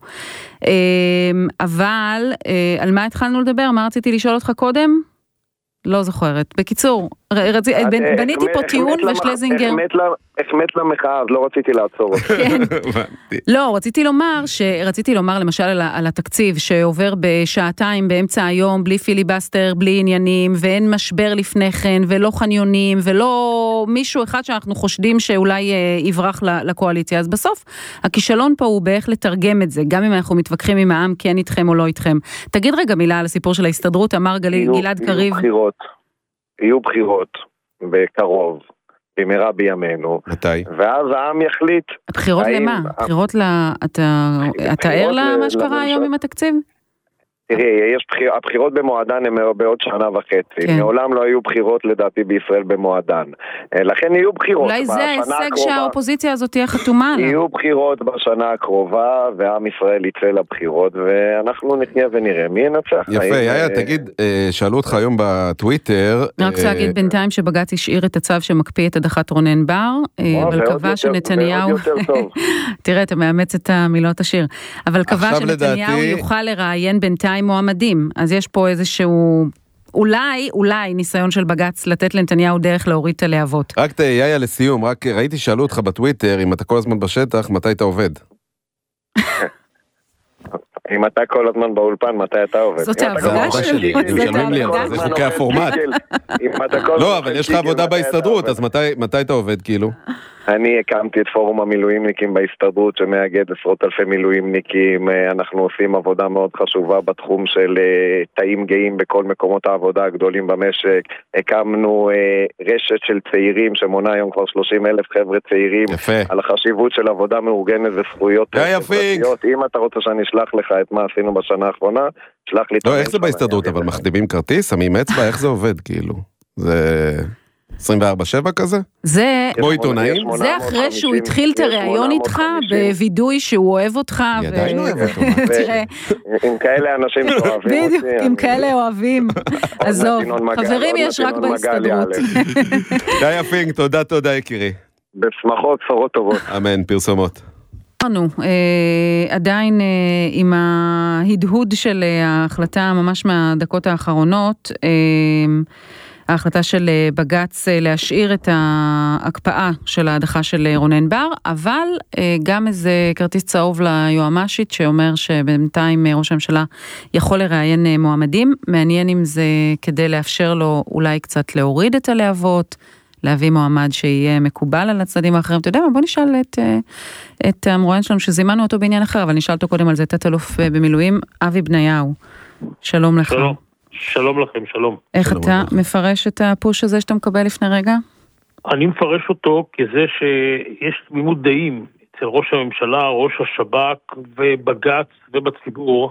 אבל על מה התחלנו לדבר? מה רציתי לשאול אותך קודם? לא זוכרת. בקיצור, בניתי פה טיעון ושלזינגר... החמאת למחאה, אז לא רציתי לעצור אותך. לא, רציתי לומר, רציתי לומר למשל על התקציב שעובר בשעתיים באמצע היום, בלי פיליבסטר, בלי עניינים, ואין משבר לפני כן, ולא חניונים, ולא מישהו אחד שאנחנו חושדים שאולי יברח לקואליציה. אז בסוף, הכישלון פה הוא באיך לתרגם את זה, גם אם אנחנו מתווכחים עם העם, כן איתכם או לא איתכם. תגיד רגע מילה על הסיפור של ההסתדרות, אמר גלעד קריב. יהיו בחירות, יהיו בחירות בקרוב. במהרה בימינו. מתי? ואז העם יחליט. הבחירות למה? הבחירות ל... אתה ער למה שקרה היום עם התקציב? תראי, הבחירות במועדן הן בעוד שנה וחצי. מעולם לא היו בחירות לדעתי בישראל במועדן. לכן יהיו בחירות. אולי זה ההישג שהאופוזיציה הזאת תהיה חתומה עליו. יהיו בחירות בשנה הקרובה, ועם ישראל יצא לבחירות, ואנחנו נחיה ונראה מי ינצח. יפה, יאיה, תגיד, שאלו אותך היום בטוויטר... רק רוצה להגיד בינתיים שבג"ץ השאיר את הצו שמקפיא את הדחת רונן בר, אבל קבע שנתניהו... תראה, אתה מאמץ את המילות השיר. אבל קבע שנתניהו יוכל לראיין בינתיים מועמדים, אז יש פה איזשהו, אולי, אולי ניסיון של בג"ץ לתת לנתניהו דרך להוריד את הלהבות. רק יאיה לסיום, רק ראיתי שאלו אותך בטוויטר, אם אתה כל הזמן בשטח, מתי אתה עובד? אם אתה כל הזמן באולפן, מתי אתה עובד? זאת העבודה שלי. הם משלמים לי, זה חוקי הפורמט. לא, אבל יש לך עבודה בהסתדרות, אז מתי אתה עובד כאילו? אני הקמתי את פורום המילואימניקים בהסתדרות שמאגד עשרות אלפי מילואימניקים. אנחנו עושים עבודה מאוד חשובה בתחום של תאים גאים בכל מקומות העבודה הגדולים במשק. הקמנו רשת של צעירים שמונה היום כבר שלושים אלף חבר'ה צעירים. יפה. על החשיבות של עבודה מאורגנת וזכויות. אם אתה רוצה שאני אשלח לך את מה עשינו בשנה האחרונה, שלח לי... לא, איך זה בהסתדרות? אבל מחתימים כרטיס? שמים אצבע? איך זה עובד כאילו? זה... עשרים וארבע שבע כזה? זה... כמו עיתונאים? זה אחרי שהוא התחיל את הרעיון איתך, בווידוי שהוא אוהב אותך. אני עדיין אוהב אותו. עם כאלה אנשים שאוהבים אותי. בדיוק, עם כאלה אוהבים. עזוב, חברים יש רק בהסתדרות. יאיה פינק, תודה, תודה יקירי. בשמחות, בשורות טובות. אמן, פרסומות. עדיין עם ההדהוד של ההחלטה ממש מהדקות האחרונות, ההחלטה של בג"ץ להשאיר את ההקפאה של ההדחה של רונן בר, אבל גם איזה כרטיס צהוב ליועמ"שית שאומר שבינתיים ראש הממשלה יכול לראיין מועמדים. מעניין אם זה כדי לאפשר לו אולי קצת להוריד את הלהבות, להביא מועמד שיהיה מקובל על הצדדים האחרים. אתה יודע מה, בוא נשאל את, את המרואיין שלנו שזימנו אותו בעניין אחר, אבל נשאל אותו קודם על זה, תת-אלוף במילואים, אבי בניהו. שלום לך. שלום. שלום לכם, שלום. איך שלום אתה לך. מפרש את הפוש הזה שאתה מקבל לפני רגע? אני מפרש אותו כזה שיש תמימות דעים אצל ראש הממשלה, ראש השב"כ ובג"ץ ובציבור,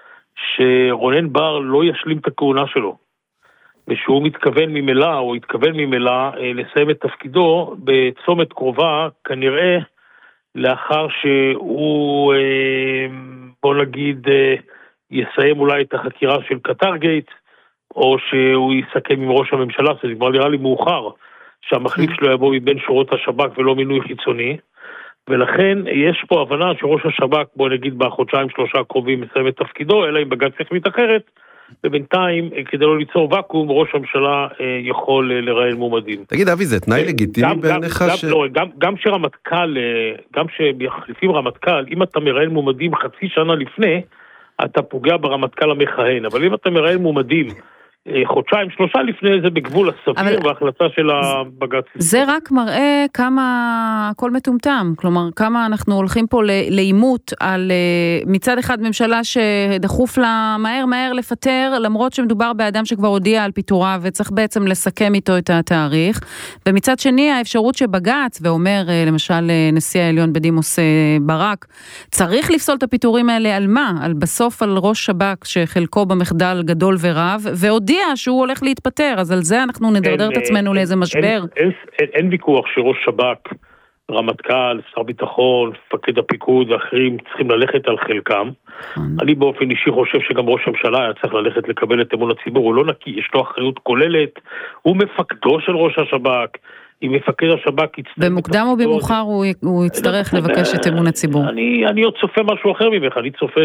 שרונן בר לא ישלים את הכהונה שלו, ושהוא מתכוון ממילא, או התכוון ממילא, לסיים את תפקידו בצומת קרובה, כנראה לאחר שהוא, בוא נגיד, יסיים אולי את החקירה של קטר גייט, או שהוא יסכם עם ראש הממשלה, זה כבר נראה לי מאוחר, שהמחליף שלו יבוא מבין שורות השב"כ ולא מינוי חיצוני, ולכן יש פה הבנה שראש השב"כ, בוא נגיד בחודשיים שלושה הקרובים מסיים את תפקידו, אלא אם בג"ץ יחליט אחרת, ובינתיים, כדי לא ליצור וקום, ראש הממשלה יכול לראיין מועמדים. תגיד, אבי, זה תנאי לגיטימי בעיניך ש... לא, גם, גם שרמטכ"ל, גם שמחליפים רמטכ"ל, אם אתה מראיין מועמדים חצי שנה לפני, אתה פוגע ברמטכ"ל המכהן, אבל אם אתה מראיין מועמדים חודשיים, שלושה לפני זה בגבול הסביר וההחלטה של הבג"ץ. זה רק מראה כמה הכל מטומטם, כלומר כמה אנחנו הולכים פה לאימות על מצד אחד ממשלה שדחוף לה מהר מהר לפטר, למרות שמדובר באדם שכבר הודיע על פיטוריו וצריך בעצם לסכם איתו את התאריך, ומצד שני האפשרות שבג"ץ, ואומר למשל נשיא העליון בדימוס ברק, צריך לפסול את הפיטורים האלה על מה? על בסוף על ראש שב"כ שחלקו במחדל גדול ורב, והודיע שהוא הולך להתפטר, אז על זה אנחנו נדרדר את עצמנו לאיזה משבר. אין ויכוח שראש שב"כ, רמטכ"ל, שר ביטחון, מפקד הפיקוד ואחרים צריכים ללכת על חלקם. אני באופן אישי חושב שגם ראש הממשלה היה צריך ללכת לקבל את אמון הציבור, הוא לא נקי, יש לו אחריות כוללת, הוא מפקדו של ראש השב"כ, אם מפקד השב"כ יצטרך... במוקדם או במאוחר הוא, הוא יצטרך לבקש את אמון הציבור. אני, אני עוד צופה משהו אחר ממך, אני צופה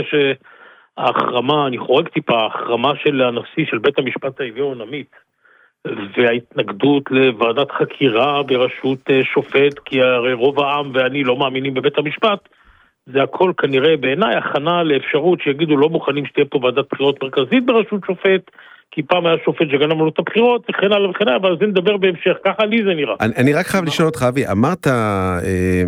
שההחרמה, אני חורג טיפה, ההחרמה של הנשיא של בית המשפט העליון, עמית, וההתנגדות לוועדת חקירה בראשות שופט, כי הרי רוב העם ואני לא מאמינים בבית המשפט, זה הכל כנראה בעיניי הכנה לאפשרות שיגידו לא מוכנים שתהיה פה ועדת בחירות מרכזית בראשות שופט, כי פעם היה שופט שגנב לנו את הבחירות, וכן הלאה וכן הלאה, אבל זה נדבר בהמשך, ככה לי זה נראה. אני, אני רק חייב לשאול אותך, אבי, אמרת, אה,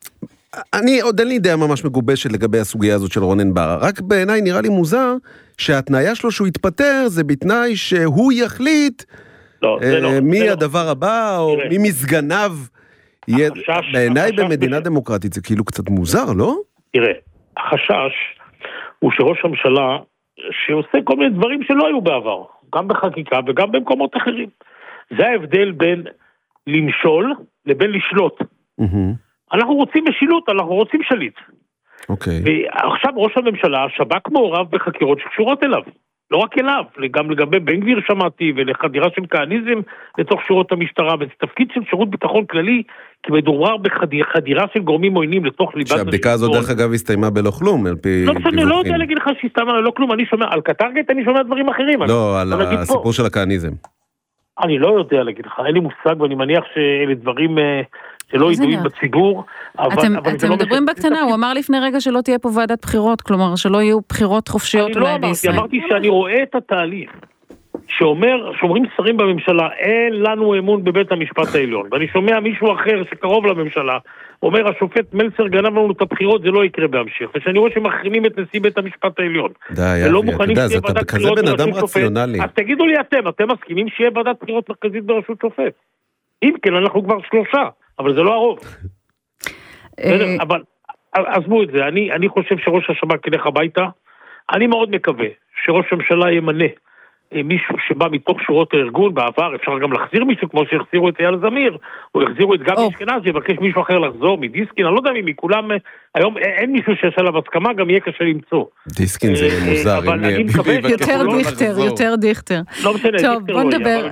אני עוד אין לי idea ממש מגובשת לגבי הסוגיה הזאת של רונן בר, רק בעיניי נראה לי מוזר, שהתנאיה שלו שהוא יתפטר, זה בתנאי שהוא יחליט, לא, אה, לא, מי לא. הדבר הבא, או תראה. מי מסגניו, יהיה, החשש, בעיניי החשש במדינה בש... דמוקרטית זה כאילו קצת מוזר, לא? תראה, החשש הוא שראש הממשלה, שעושה כל מיני דברים שלא היו בעבר, גם בחקיקה וגם במקומות אחרים. זה ההבדל בין למשול לבין לשלוט. Mm-hmm. אנחנו רוצים משילות, אנחנו רוצים שליט. אוקיי. ועכשיו ראש הממשלה, השב"כ מעורב בחקירות שקשורות אליו. לא רק אליו, גם לגבי בן גביר שמעתי, ולחדירה של כהניזם לתוך שורות המשטרה, וזה תפקיד של שירות ביטחון כללי, כי מדובר בחדירה של גורמים עוינים לתוך ליבת... שהבדיקה הזאת דרך אגב הסתיימה בלא כלום, על פי לא משנה, לא יודע להגיד לך שהסתיימה ללא כלום, אני שומע, על קטרגט אני שומע דברים אחרים. לא, על הסיפור של הכהניזם. אני לא יודע להגיד לך, אין לי מושג, ואני מניח שאלה דברים שלא ידועים בציבור. אתם מדברים בקטנה, הוא אמר לפני רגע שלא תהיה פה ועדת בחירות, כלומר שלא יהיו בחירות חופשיות אולי בישראל. אני לא אמרתי, אמרתי שאני רואה את התהליך, שאומר, שאומרים שרים בממשלה, אין לנו אמון בבית המשפט העליון, ואני שומע מישהו אחר שקרוב לממשלה, אומר השופט מלצר גנב לנו את הבחירות, זה לא יקרה בהמשך, ושאני רואה שמחרימים את נשיא בית המשפט העליון. די, אבי, אתה יודע, אתה כזה בן אדם רציונלי. אז תגידו לי אתם, אתם מסכימים שיהיה ועדת בחירות מרכזית בראשות שופט? אם כן, אנחנו כבר שלושה, אבל זה לא הרוב. אבל עזבו את זה, אני, אני חושב שראש השב"כ ילך הביתה, אני מאוד מקווה שראש הממשלה ימנה מישהו שבא מתוך שורות הארגון, בעבר אפשר גם להחזיר מישהו כמו שהחזירו את אייל זמיר, או החזירו את גבי אשכנזי, יבקש מישהו אחר לחזור מדיסקין, אני לא יודע מי, כולם, היום אין מישהו שיש עליו הסכמה, גם יהיה קשה למצוא. דיסקין זה מוזר, יותר דיכטר, יותר דיכטר. לא משנה, טוב, בוא נדבר.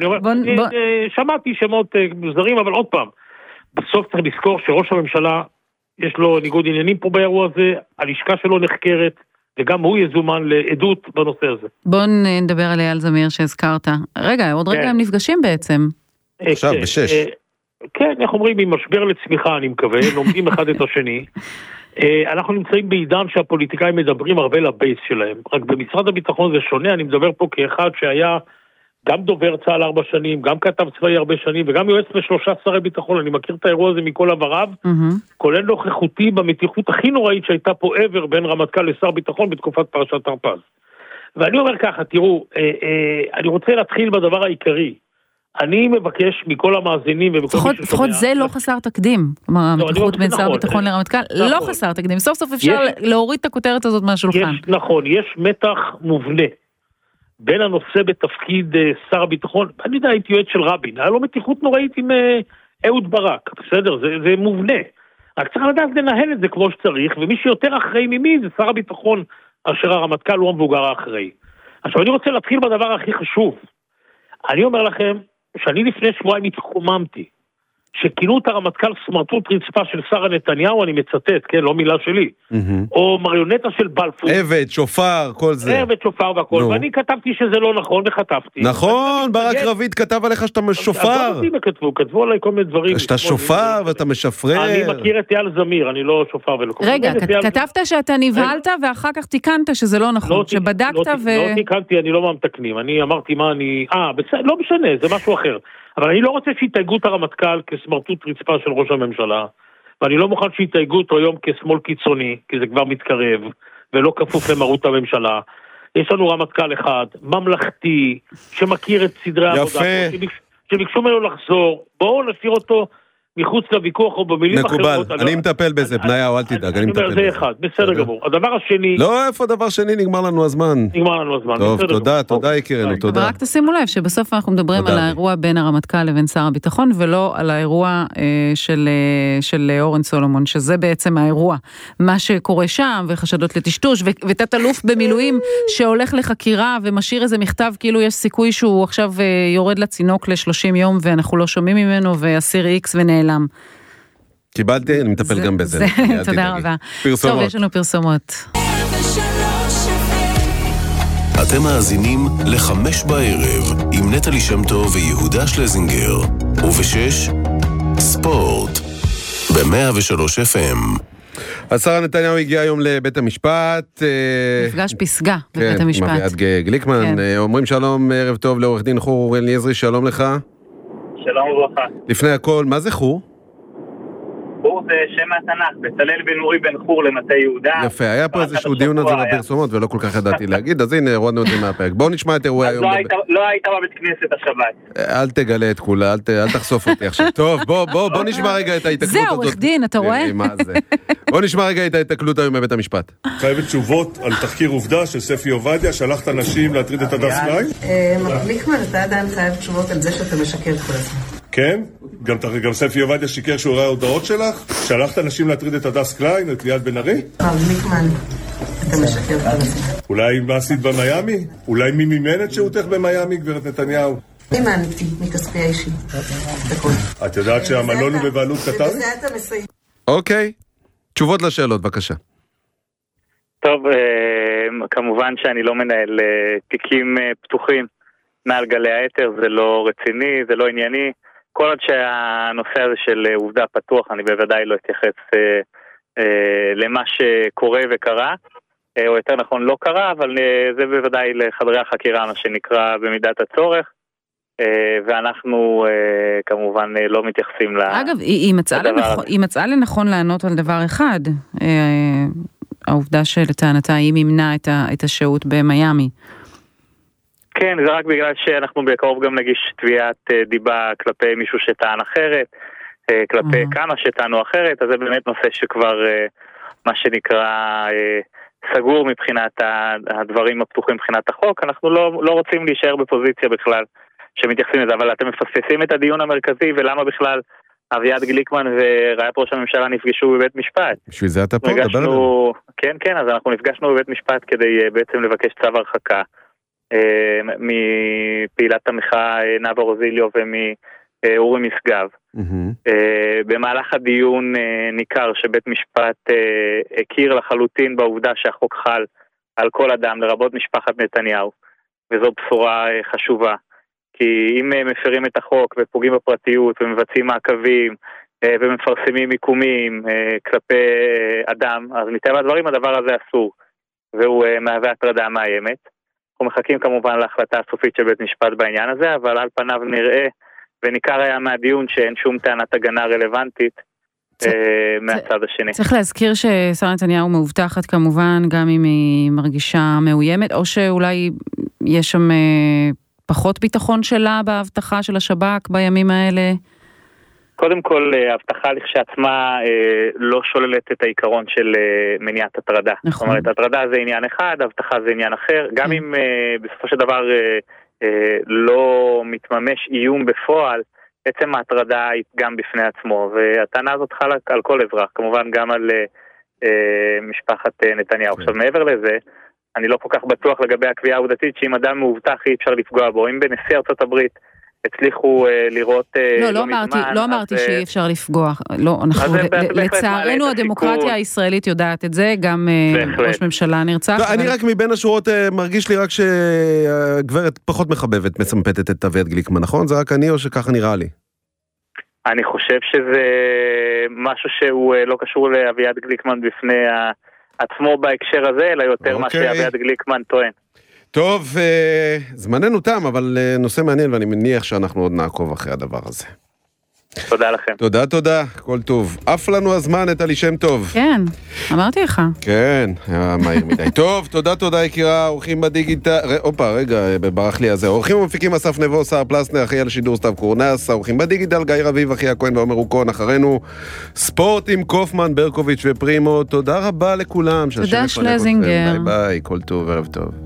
שמעתי שמות מוזרים, אבל עוד פעם, בסוף צריך לזכור שראש הממשלה, יש לו ניגוד עניינים פה באירוע הזה, הלשכה שלו נחקרת, וגם הוא יזומן לעדות בנושא הזה. בוא נדבר על אייל זמיר שהזכרת. רגע, עוד רגע הם נפגשים בעצם. עכשיו, בשש. כן, איך אומרים, עם משבר לצמיחה, אני מקווה, לומדים אחד את השני. אנחנו נמצאים בעידן שהפוליטיקאים מדברים הרבה לבייס שלהם. רק במשרד הביטחון זה שונה, אני מדבר פה כאחד שהיה גם דובר צה"ל ארבע שנים, גם כתב צבאי הרבה שנים, וגם יועץ לשלושה שרי ביטחון, אני מכיר את האירוע הזה מכל עבריו, כולל נוכחותי במתיחות הכי נוראית שהייתה פה עבר בין רמטכ"ל לשר ביטחון בתקופת פרשת הרפז. ואני אומר ככה, תראו, אני רוצה להתחיל בדבר העיקרי. אני מבקש מכל המאזינים ומכל מי ששומע... לפחות זה לא חסר תקדים. כלומר, המתיחות בין שר ביטחון לרמטכ"ל לא חסר תקדים. סוף סוף אפשר להוריד את הכותרת הזאת מהשולחן. נכון, יש מתח מובנה. בין הנושא בתפקיד שר הביטחון, אני יודע, הייתי יועץ של רבין, היה לו מתיחות נוראית עם אהוד ברק, בסדר, זה, זה מובנה. רק צריך לדעת לנהל את זה כמו שצריך, ומי שיותר אחראי ממי זה שר הביטחון, אשר הרמטכ"ל הוא המבוגר האחראי. עכשיו אני רוצה להתחיל בדבר הכי חשוב. אני אומר לכם, שאני לפני שבועיים התקוממתי, שכינו את הרמטכ"ל סמרטוט רצפה של שרה נתניהו, אני מצטט, כן, לא מילה שלי, או מריונטה של בלפור. עבד, שופר, כל זה. עבד, שופר והכל, ואני כתבתי שזה לא נכון, וחטפתי. נכון, ברק רביד כתב עליך שאתה משופר. כתבו, כתבו עליי כל מיני דברים. שאתה שופר ואתה משפרר. אני מכיר את אייל זמיר, אני לא שופר ולא... רגע, כתבת שאתה נבהלת, ואחר כך תיקנת שזה לא נכון, שבדקת ו... לא תיקנתי, אני לא ממתקנים, אני אמרתי מה אני... אה, לא משנה, זה משהו אחר. אבל אני לא רוצה שיתייגו את הרמטכ"ל כסמרטוט רצפה של ראש הממשלה, ואני לא מוכן שיתייגו אותו היום כשמאל קיצוני, כי זה כבר מתקרב, ולא כפוף למרות הממשלה. יש לנו רמטכ"ל אחד, ממלכתי, שמכיר את סדרי העבודה, שביקשו ממנו לחזור, בואו נשאיר אותו מחוץ לוויכוח או במילים אחרות. מקובל, אני מטפל בזה, בניהו, אל תדאג, אני מטפל בזה. זה אחד, בסדר גמור. הדבר השני... לא, איפה דבר שני, נגמר לנו הזמן. נגמר לנו הזמן, טוב, תודה, תודה יקירנו, תודה. אבל רק תשימו לב שבסוף אנחנו מדברים על האירוע בין הרמטכ"ל לבין שר הביטחון, ולא על האירוע של אורן סולומון, שזה בעצם האירוע. מה שקורה שם, וחשדות לטשטוש, ותת אלוף במילואים שהולך לחקירה ומשאיר איזה מכתב, כאילו יש סיכוי שהוא עכשיו יורד לצינוק ל-שלושים יום, ואנחנו לא שומעים ממנו, ואסיר איקס ונעלם. קיבלתי, אני מטפל גם בזה. תודה רבה. טוב, יש לנו פרסומות. אתם מאזינים לחמש בערב, עם נטלי שמטוב ויהודה שלזינגר, ובשש, ספורט, ב-מאה ושלוש אף אם. אז שרה נתניהו הגיע היום לבית המשפט. מפגש פסגה בבית המשפט. כן, עם אביעד גליקמן. אומרים שלום, ערב טוב לעורך דין חור אוריאל ניזרי, שלום לך. שלום וברכה. לפני הכל, מה זה חור? חור זה שם מהתנ"ך, בצלאל בן אורי בן חור למטה יהודה. יפה, היה פה איזשהו דיון על זה בפרסומות, ולא כל כך ידעתי להגיד, אז הנה, הורדנו את זה מהפרק. בואו נשמע את אירועי היום. לא היית בבית כנסת השבת. אל תגלה את כולה, אל תחשוף אותי עכשיו. טוב, בוא נשמע רגע את ההתקלות הזאת. זה עורך דין, אתה רואה? בוא נשמע רגע את ההתקלות היום בבית המשפט. חייבת תשובות על תחקיר עובדה של ספי עובדיה, שלחת אנשים להטריד את הדס קליין? גליקמן, אתה עדיין חייב תשובות על זה שאתה משקר כל הזמן. כן? גם, גם ספי עובדיה שיקר שהוא ראה הודעות שלך? שלחת אנשים להטריד את הדס קליין, את ליאת בן ארי? גליקמן, אתה משקר כל הזמן. אולי מה עשית במיימי? אולי מי מימן את שהותך במיימי, גברת נתניהו? אני מעניתי מכספי האישי. את יודעת שהמלון הוא בבעלות קטרי? ובזה אתה מסיים. אוקיי. תשובות לשאלות, בבקשה. טוב, כמובן שאני לא מנהל תיקים פתוחים מעל גלי היתר, זה לא רציני, זה לא ענייני. כל עוד שהנושא הזה של עובדה פתוח, אני בוודאי לא אתייחס אה, אה, למה שקורה וקרה, אה, או יותר נכון לא קרה, אבל אה, זה בוודאי לחדרי החקירה, מה שנקרא במידת הצורך, אה, ואנחנו אה, כמובן אה, לא מתייחסים לדבר. אגב, היא, היא, מצאה לנכון, היא מצאה לנכון לענות על דבר אחד, אה, העובדה שלטענתה היא מימנה את, ה, את השהות במיימי. כן, זה רק בגלל שאנחנו בקרוב גם נגיש תביעת דיבה כלפי מישהו שטען אחרת, כלפי mm-hmm. כמה שטענו אחרת, אז זה באמת נושא שכבר, מה שנקרא, סגור מבחינת הדברים הפתוחים מבחינת החוק. אנחנו לא, לא רוצים להישאר בפוזיציה בכלל שמתייחסים לזה, אבל אתם מפספסים את הדיון המרכזי, ולמה בכלל אביעד גליקמן ורעיית ראש הממשלה נפגשו בבית משפט. בשביל זה אתה פה, דבר עלינו. כן, כן, אז אנחנו נפגשנו בבית משפט כדי בעצם לבקש צו הרחקה. מפעילת המחאה נאוה רוזיליו ומאורי משגב. במהלך הדיון ניכר שבית משפט הכיר לחלוטין בעובדה שהחוק חל על כל אדם, לרבות משפחת נתניהו, וזו בשורה חשובה, כי אם מפרים את החוק ופוגעים בפרטיות ומבצעים מעקבים ומפרסמים מיקומים כלפי אדם, אז מטבע הדברים הדבר הזה אסור, והוא מהווה הטרדה מאיימת. אנחנו מחכים כמובן להחלטה הסופית של בית משפט בעניין הזה, אבל על פניו נראה, וניכר היה מהדיון שאין שום טענת הגנה רלוונטית מהצד השני. צריך להזכיר ששרה נתניהו מאובטחת כמובן, גם אם היא מרגישה מאוימת, או שאולי יש שם פחות ביטחון שלה בהבטחה של השב"כ בימים האלה? קודם כל, הבטחה לכשעצמה לא שוללת את העיקרון של מניעת הטרדה. זאת אומרת, הטרדה זה עניין אחד, הבטחה זה עניין אחר. גם אם בסופו של דבר לא מתממש איום בפועל, בעצם ההטרדה היא גם בפני עצמו. והטענה הזאת חלה על כל אזרח, כמובן גם על משפחת נתניהו. עכשיו, מעבר לזה, אני לא כל כך בטוח לגבי הקביעה העובדתית שאם אדם מאובטח אי אפשר לפגוע בו. אם בנשיא ארצות הברית הצליחו לראות לא, לא אמרתי, לא אמרתי שאי אפשר לפגוע. לא, אנחנו, לצערנו הדמוקרטיה הישראלית יודעת את זה, גם ראש ממשלה נרצח. אני רק מבין השורות מרגיש לי רק שהגברת פחות מחבבת, מסמפתת את אביעד גליקמן, נכון? זה רק אני או שככה נראה לי? אני חושב שזה משהו שהוא לא קשור לאביעד גליקמן בפני עצמו בהקשר הזה, אלא יותר מה שאביעד גליקמן טוען. טוב, זמננו תם, אבל נושא מעניין, ואני מניח שאנחנו עוד נעקוב אחרי הדבר הזה. תודה לכם. תודה, תודה, כל טוב. אף לנו הזמן, נטלי שם טוב. כן, אמרתי לך. כן, היה מהיר מדי. טוב, תודה, תודה, יקירה, אורחים בדיגיטל... אופה, רגע, ברח לי הזה. אורחים ומפיקים אסף נבו, שר פלסנר, אחי על שידור סתיו קורנס, אורחים בדיגיטל, גיא רביב, אחי הכהן ועומר אוקון, אחרינו ספורט עם קופמן, ברקוביץ' ופרימו. תודה רבה לכולם. תודה שלזינגר. ביי ביי, כל טוב, ערב טוב.